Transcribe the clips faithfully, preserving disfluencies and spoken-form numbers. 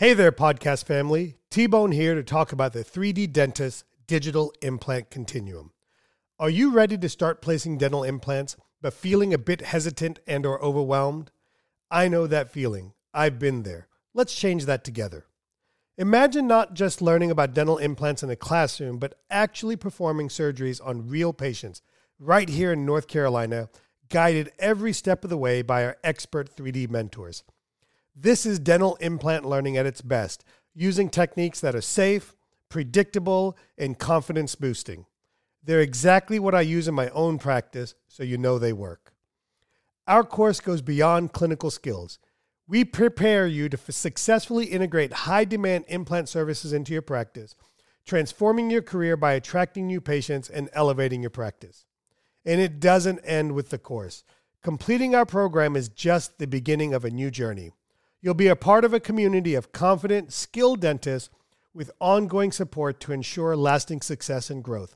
Hey there, podcast family. T-Bone here to talk about the three D Dentist Digital Implant Continuum. Are you ready to start placing dental implants, but feeling a bit hesitant and or overwhelmed? I know that feeling. I've been there. Let's change that together. Imagine not just learning about dental implants in a classroom, but actually performing surgeries on real patients right here in North Carolina, guided every step of the way by our expert three D mentors. This is dental implant learning at its best, using techniques that are safe, predictable, and confidence boosting. They're exactly what I use in my own practice, so you know they work. Our course goes beyond clinical skills. We prepare you to f- successfully integrate high-demand implant services into your practice, transforming your career by attracting new patients and elevating your practice. And it doesn't end with the course. Completing our program is just the beginning of a new journey. You'll be a part of a community of confident, skilled dentists with ongoing support to ensure lasting success and growth.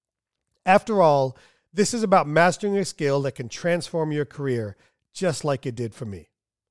After all, this is about mastering a skill that can transform your career, just like it did for me.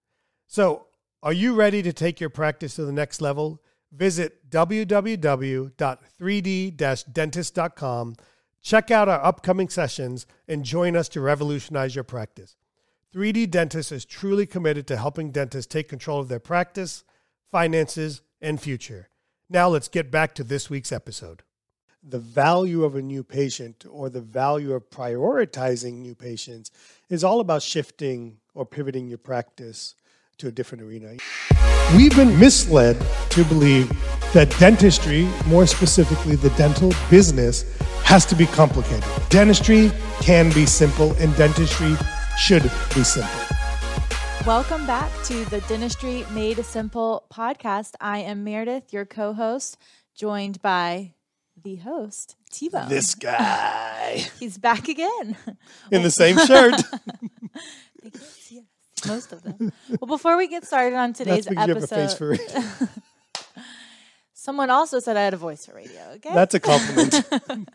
So, are you ready to take your practice to the next level? Visit w w w dot three d dash dentist dot com, check out our upcoming sessions, and join us to revolutionize your practice. three D Dentist is truly committed to helping dentists take control of their practice, finances, and future. Now let's get back to this week's episode. The value of a new patient, or the value of prioritizing new patients, is all about shifting or pivoting your practice to a different arena. We've been misled to believe that dentistry, more specifically the dental business, has to be complicated. Dentistry can be simple, and dentistry should be simple. Welcome back to the Dentistry Made Simple podcast. I am Meredith, your co-host, joined by the host, T-Bone. This guy. He's back again. In the same shirt. They can't see us, most of them. Well, before we get started on today's That's because episode, you have a face for radio. Someone also said I had a voice for radio, okay? That's a compliment.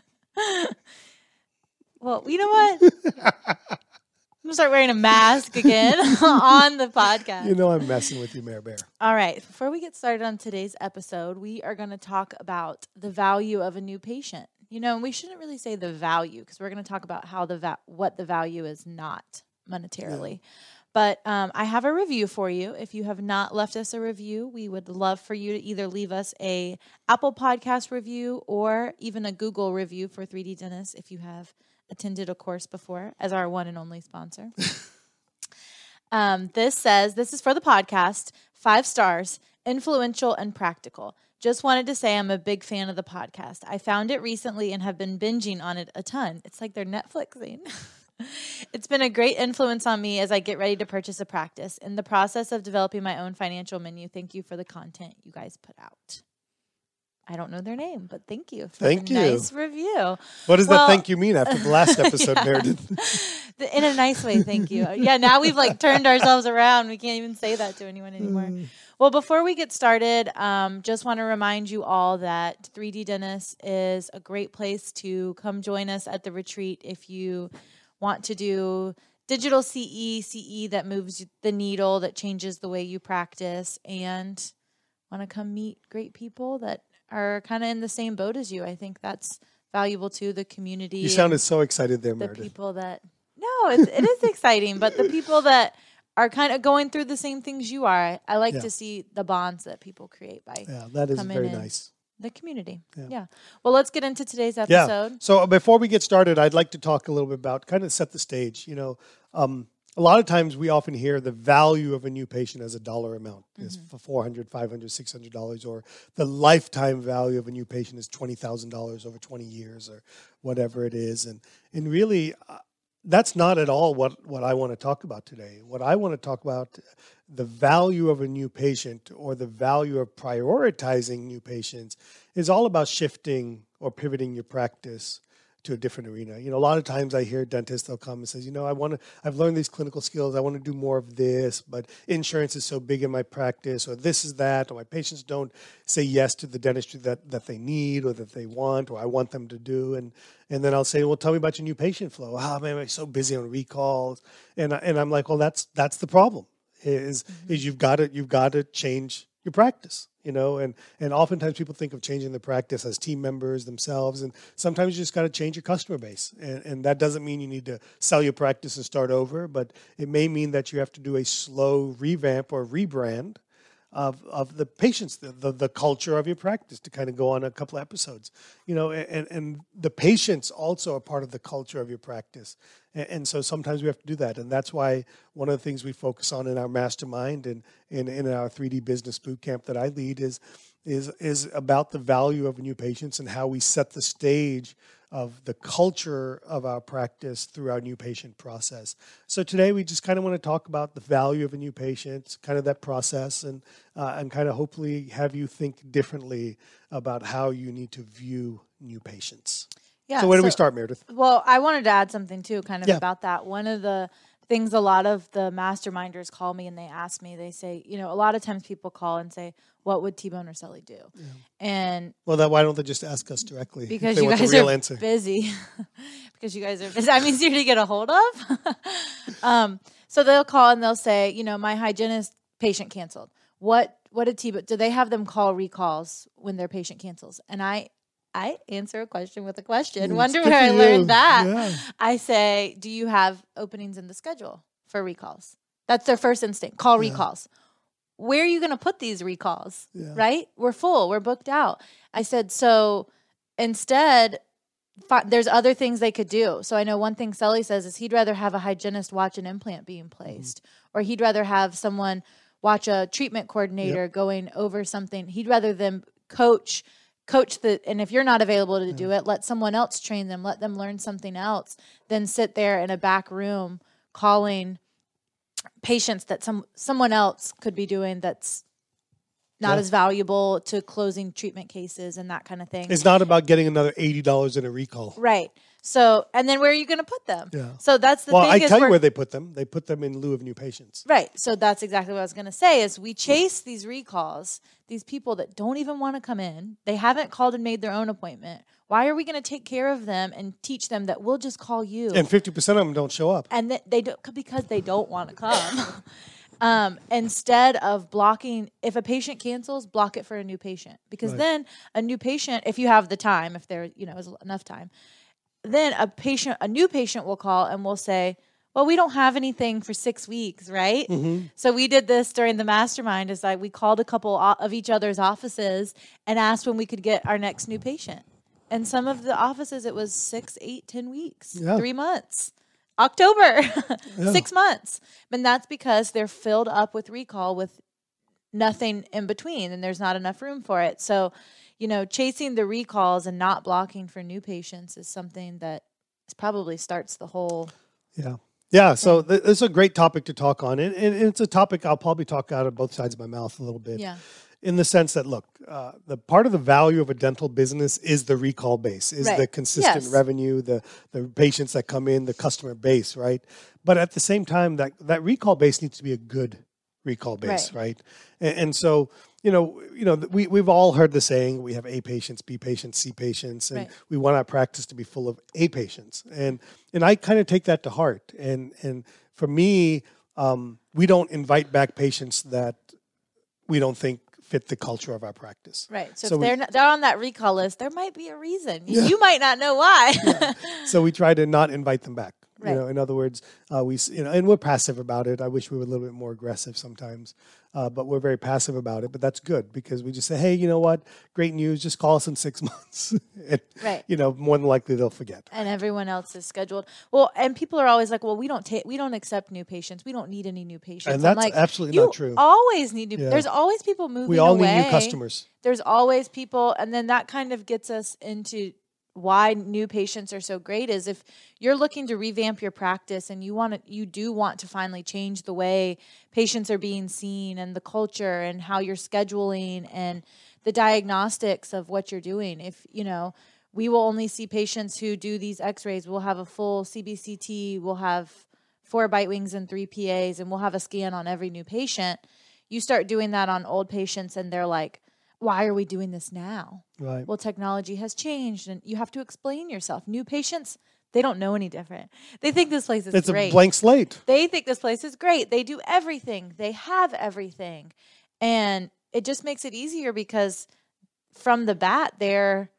Well, you know what? I'm going to start wearing a mask again on the podcast. You know I'm messing with you, Mayor Bear. All right. Before we get started on today's episode, we are going to talk about the value of a new patient. You know, and we shouldn't really say the value because we're going to talk about how the va- what the value is not monetarily. Yeah. But um, I have a review for you. If you have not left us a review, we would love for you to either leave us a Apple Podcast review or even a Google review for three D Dentist if you have attended a course before as our one and only sponsor. um, this says, this is for the podcast, five stars, influential and practical. Just wanted to say I'm a big fan of the podcast. I found it recently and have been binging on it a ton. It's like they're Netflixing. It's been a great influence on me as I get ready to purchase a practice. In the process of developing my own financial menu, thank you for the content you guys put out. I don't know their name, but thank you for thank the you. Nice review. What does well, that thank you mean after the last episode, Meredith? In a nice way, thank you. Yeah, now we've like turned ourselves around. We can't even say that to anyone anymore. Mm. Well, before we get started, um, just want to remind you all that three D Dentist is a great place to come join us at the retreat if you want to do digital C E, C E that moves the needle, that changes the way you practice, and want to come meet great people that are kind of in the same boat as you. I think that's valuable to the community. You sounded so excited there, the Meredith. The people that, no, it's, it is exciting, but the people that are kind of going through the same things you are, I like yeah. to see the bonds that people create by Yeah, that is very nice. The community. Yeah. yeah. Well, let's get into today's Yeah. episode. So before we get started, I'd like to talk a little bit about, kind of set the stage. You know, um, a lot of times we often hear the value of a new patient as a dollar amount is mm-hmm. for four hundred dollars, five hundred dollars, six hundred dollars, or the lifetime value of a new patient is twenty thousand dollars over twenty years or whatever it is. And and really, uh, that's not at all what, what I want to talk about today. What I want to talk about, the value of a new patient or the value of prioritizing new patients is all about shifting or pivoting your practice to a different arena. You know, a lot of times I hear dentists, they'll come and says, you know, I want to, I've learned these clinical skills. I want to do more of this, but insurance is so big in my practice, or this is that, or my patients don't say yes to the dentistry that, that they need or that they want, or I want them to do. And, and then I'll say, well, tell me about your new patient flow. Oh man, I'm so busy on recalls. And, and I'm like, well, that's, that's the problem is, mm-hmm. is you've got to, you've got to change your practice, you know, and, and oftentimes people think of changing the practice as team members themselves. And sometimes you just got to change your customer base. And, and that doesn't mean you need to sell your practice and start over, but it may mean that you have to do a slow revamp or rebrand of, of the patients, the, the, the culture of your practice, to kind of go on a couple of episodes, you know, and, and the patients also are part of the culture of your practice. And, and so sometimes we have to do that. And that's why one of the things we focus on in our mastermind and in, in our three D business boot camp that I lead is, is, is about the value of new patients and how we set the stage of the culture of our practice through our new patient process. So today we just kind of want to talk about the value of a new patient, kind of that process, and uh, and kind of hopefully have you think differently about how you need to view new patients. Yeah. So where do we so- start, Meredith? Well, I wanted to add something too, kind of Yeah. about that. One of the things a lot of the masterminders call me and they ask me, they say, you know, a lot of times people call and say, what would T-Bone or Sully do? Yeah. And Well, then why don't they just ask us directly? if because they you want guys the real are answer. busy, because you guys are busy. I'm easier to get a hold of. um, so they'll call and they'll say, you know, my hygienist patient canceled. What, what did T-Bone, do they have them call recalls when their patient cancels? And I, I answer a question with a question. It's Wonder good where I for learned you. that. Yeah. I say, do you have openings in the schedule for recalls? That's their first instinct. Call Yeah. recalls. Where are you going to put these recalls? Yeah. Right? We're full. We're booked out. I said, so instead, fi- there's other things they could do. So I know one thing Sully says is he'd rather have a hygienist watch an implant being placed, Mm-hmm. or he'd rather have someone watch a treatment coordinator going over something. He'd rather them coach coach the, and if you're not available to do it, let someone else train them, let them learn something else, than sit there in a back room calling patients that some someone else could be doing that's not Yeah. as valuable to closing treatment cases and that kind of thing. It's not about getting another eighty dollars in a recall. Right. So, and then where are you going to put them? Yeah. So that's the Well, thing I is tell you we're- where they put them. They put them in lieu of new patients. Right. So that's exactly what I was going to say is we chase these recalls, these people that don't even want to come in. They haven't called and made their own appointment. Why are we going to take care of them and teach them that we'll just call you? And fifty percent of them don't show up. And th- they don't, because they don't want to come. um, instead of blocking, if a patient cancels, block it for a new patient. Because Right. then a new patient, if you have the time, if there, you know, is enough time, then a patient, a new patient will call and will say, well, we don't have anything for six weeks, right? Mm-hmm. So we did this during the mastermind is like we called a couple o- of each other's offices and asked when we could get our next new patient. And some of the offices, it was six, eight, ten weeks, Yeah. three months, October, Yeah. six months. And that's because they're filled up with recall with nothing in between and there's not enough room for it. So, you know, chasing the recalls and not blocking for new patients is something that is probably starts the whole. Yeah. Yeah. So th- it's a great topic to talk on. And, and it's a topic I'll probably talk out of both sides of my mouth a little bit. Yeah. In the sense that, look, uh, the part of the value of a dental business is the recall base, is Right. the consistent Yes. revenue, the the patients that come in, the customer base, right? But at the same time, that that recall base needs to be a good recall base, Right. right? And, and so, you know, you know, we we've all heard the saying: we have A patients, B patients, C patients, and Right. we want our practice to be full of A patients. And and I kind of take that to heart. And and for me, um, we don't invite back patients that we don't think fit the culture of our practice. Right. So, So if we- they're not, they're on that recall list, there might be a reason. You- Yeah. You might not know why. So we try to not invite them back. Right. You know, in other words, uh, we s- you know, and we're passive about it. I wish we were a little bit more aggressive sometimes, uh, but we're very passive about it. But that's good because we just say, hey, you know what? Great news. Just call us in six months. and, Right. You know, more than likely they'll forget. And everyone else is scheduled. Well, and people are always like, "Well, we don't take, we don't accept new patients. We don't need any new patients." And I'm that's like, absolutely you not true. always need new. Yeah. There's always people moving. We all away. need new customers. There's always people, and then that kind of gets us into why new patients are so great. Is if you're looking to revamp your practice and you want to, you do want to finally change the way patients are being seen and the culture and how you're scheduling and the diagnostics of what you're doing. If you know. We will only see patients who do these x-rays. We'll have a full C B C T. We'll have four bite wings and three P As, and we'll have a scan on every new patient. You start doing that on old patients, and they're like, why are we doing this now? Right. Well, technology has changed, and you have to explain yourself. New patients, they don't know any different. They think this place is It's great. a blank slate. They think this place is great. They do everything. They have everything. And it just makes it easier because from the bat, they're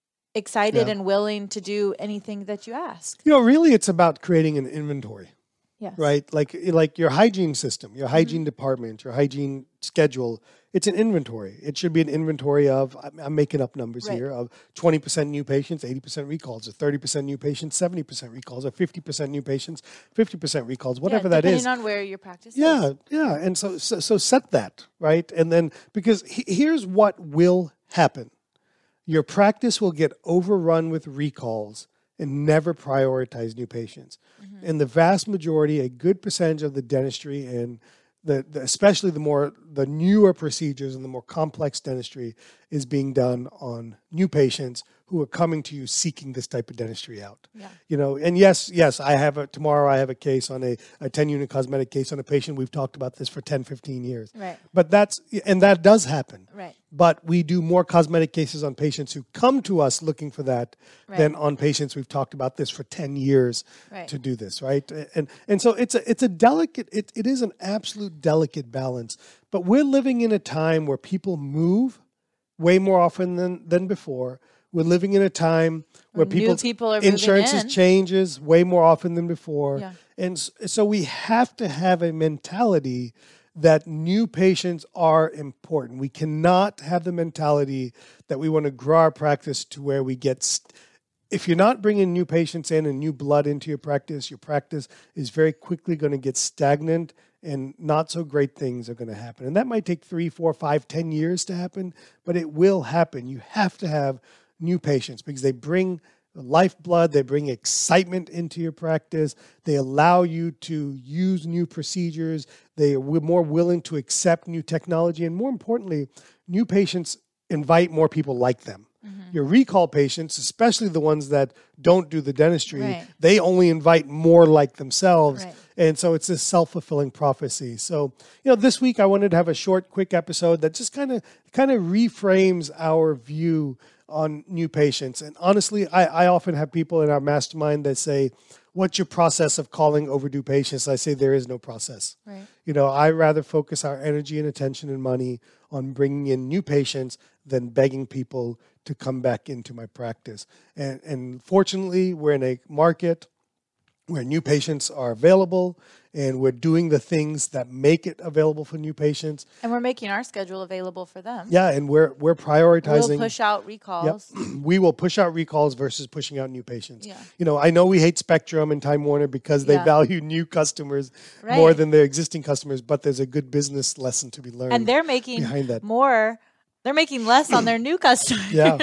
excited Yeah. and willing to do anything that you ask. You know, really, it's about creating an inventory, Yes. right? Like, like your hygiene system, your hygiene department, your hygiene schedule. It's an inventory. It should be an inventory of, I'm, I'm making up numbers Right. here, of twenty percent new patients, eighty percent recalls, or thirty percent new patients, seventy percent recalls, or fifty percent new patients, fifty percent recalls, whatever yeah, that is. Depending on where your practice Yeah, is. yeah. And so, so, so set that, right? And then, because he, here's what will happen. Your practice will get overrun with recalls and never prioritize new patients. Mm-hmm. And the vast majority, a good percentage of the dentistry and the, the especially the more the newer procedures and the more complex dentistry is being done on new patients who are coming to you seeking this type of dentistry out. Yeah. You know, and yes, yes, I have a tomorrow I have a case on a, a ten unit cosmetic case on a patient. We've talked about this for ten, fifteen years. Right. But that's and that does happen. Right. But we do more cosmetic cases on patients who come to us looking for that Right. than on patients we've talked about this for ten years Right. to do this, right? And and so it's a it's a delicate it, it is an absolute delicate balance. But we're living in a time where people move way more often than than before. We're living in a time where New people's people are moving insurances in. changes way more often than before. Yeah. And s- so we have to have a mentality that new patients are important. We cannot have the mentality that we want to grow our practice to where we get, st- if you're not bringing new patients in and new blood into your practice, your practice is very quickly going to get stagnant and not so great things are going to happen. And that might take three, four, five, ten years to happen, but it will happen. You have to have new patients because they bring lifeblood, they bring excitement into your practice, they allow you to use new procedures, they are wi- more willing to accept new technology, and more importantly, new patients invite more people like them. Your recall patients, especially the ones that don't do the dentistry, Right. they only invite more like themselves. Right. And so it's this self-fulfilling prophecy. So, you know, this week I wanted to have a short, quick episode that just kind of kind of reframes our view on new patients. And honestly, I, I often have people in our mastermind that say, what's your process of calling overdue patients? I say there is no process. Right. You know, I rather focus our energy and attention and money on bringing in new patients than begging people to come back into my practice. And, and fortunately, we're in a market where new patients are available and we're doing the things that make it available for new patients. And we're making our schedule available for them. Yeah, and we're we're prioritizing. We'll push out recalls. We will push out recalls versus pushing out new patients. Yeah. You know, I know we hate Spectrum and Time Warner because they Yeah. value new customers Right. more than their existing customers, but there's a good business lesson to be learned. And they're making behind that. more, they're making less on their new customers. Yeah.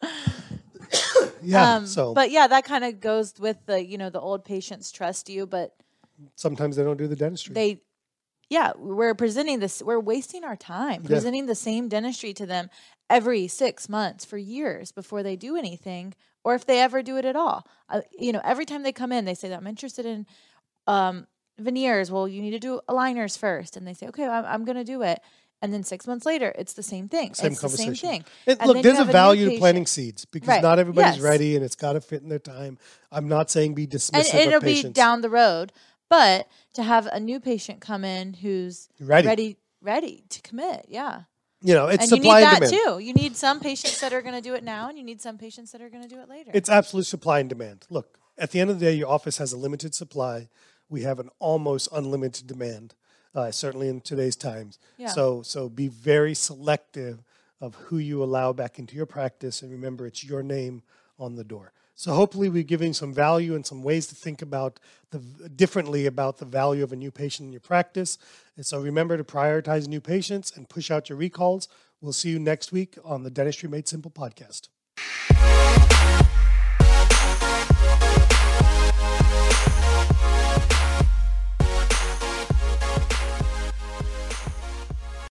yeah, Um, so But yeah, that kind of goes with the, you know, the old patients trust you, but sometimes they don't do the dentistry. they, yeah, we're presenting this, we're wasting our time Yeah. presenting the same dentistry to them every six months for years before they do anything, or if they ever do it at all. Uh, you know, every time they come in, they say that I'm interested in um, veneers. Well, you need to do aligners first. And they say, okay, I'm, I'm going to do it. And then six months later, it's the same thing. Same it's the same conversation. thing. And And look, then there's you a have a new value to patient. planting seeds because Right. not everybody's Yes. ready and it's got to fit in their time. I'm not saying be And dismissive it'll of patients. be down the road. But to have a new patient come in who's Ready. ready, ready to commit, yeah. You know, it's And you need supply and that demand. too. You need some patients that are going to do it now, and you need some patients that are going to do it later. It's absolute supply and demand. Look, at the end of the day, your office has a limited supply. We have an almost unlimited demand, uh, certainly in today's times. Yeah. So, so be very selective of who you allow back into your practice, and remember, it's your name on the door. So hopefully we're giving some value and some ways to think about the differently about the value of a new patient in your practice. And so remember to prioritize new patients and push out your recalls. We'll see you next week on the Dentistry Made Simple podcast.